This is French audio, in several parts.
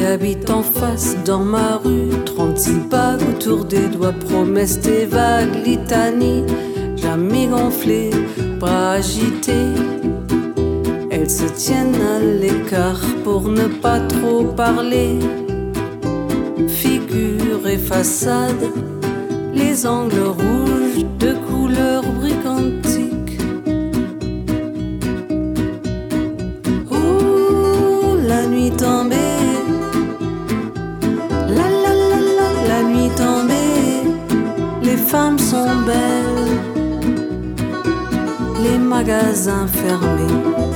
habite en face dans ma rue. 36 bagues autour des doigts, promesses des vagues, litanie. Jamais gonflées, bras agités. Elles se tiennent à l'écart pour ne pas trop parler. Figure et façade, les angles rouges de couleur brigantique. Oh, la nuit tombée, la nuit tombée, les femmes sont belles, les magasins fermés.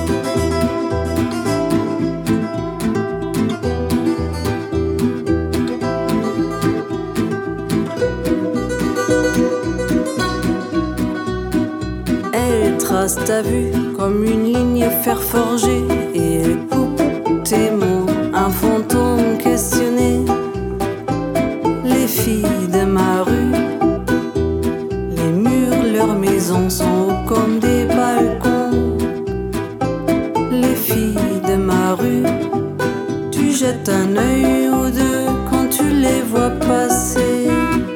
Elle trace ta vue comme une ligne fer forgée et elle coupe tes mots, un fantôme questionné. Les filles de ma rue, les murs, leurs maisons sont hauts comme des balcons. Les filles de ma rue, tu jettes un œil ou deux quand tu les vois passer.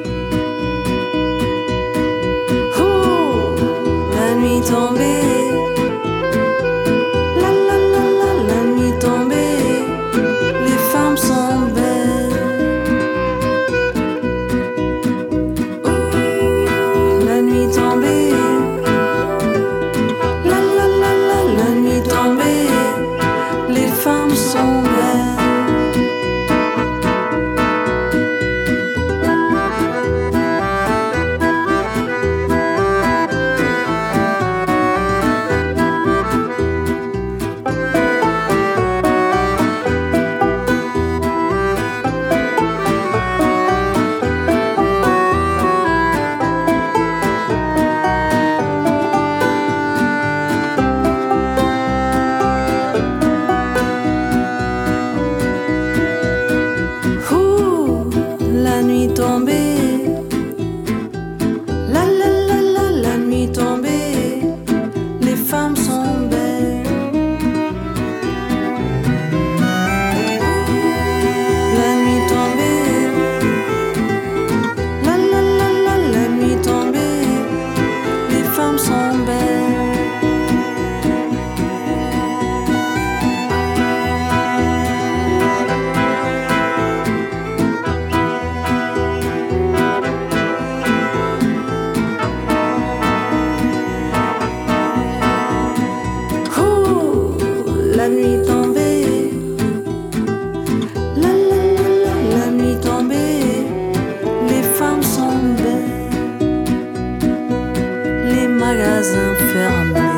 La nuit tombée, la nuit tombée, les femmes sont belles. Oh, la nuit tombée, la nuit tombée, les femmes sont belles. La nuit tombée, la nuit tombée, les femmes sont belles. La nuit tombée, la nuit tombée, les femmes sont belles. La nuit tombée, la nuit tombée, les femmes sont belles, les magasins fermés.